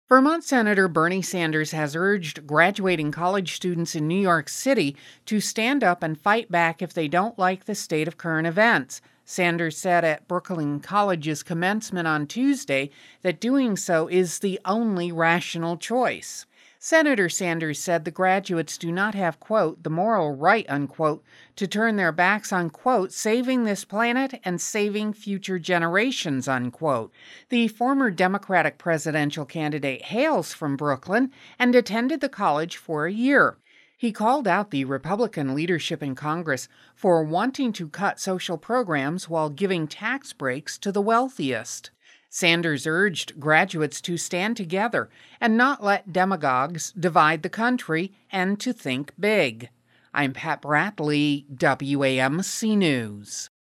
Vermont Senator Bernie Sanders has urged graduating college students in New York City to stand up and fight back if they don't like the state of current events. Sanders said at Brooklyn College's commencement on Tuesday that doing so is the only rational choice. Senator Sanders said the graduates do not have, quote, the moral right, unquote, to turn their backs on, quote, saving this planet and saving future generations, unquote. The former Democratic presidential candidate hails from Brooklyn and attended the college for a year. He called out the Republican leadership in Congress for wanting to cut social programs while giving tax breaks to the wealthiest. Sanders urged graduates to stand together and not let demagogues divide the country and to think big. I'm Pat Bradley, WAMC News.